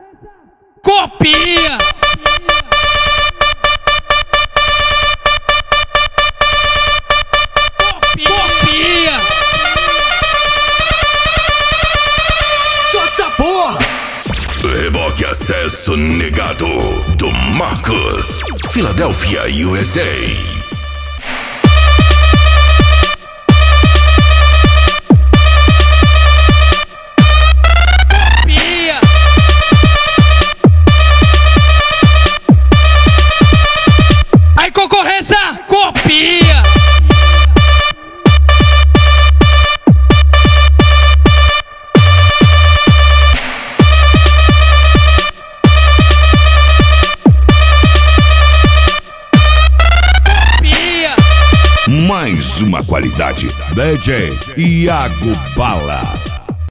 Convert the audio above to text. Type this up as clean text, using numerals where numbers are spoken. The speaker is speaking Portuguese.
Copia! Copia! Solta essa porra! Reboque acesso negado do Marcos, Filadélfia, USA. Concorrência, copia! Copia! Mais uma qualidade. DJ Iago Bala.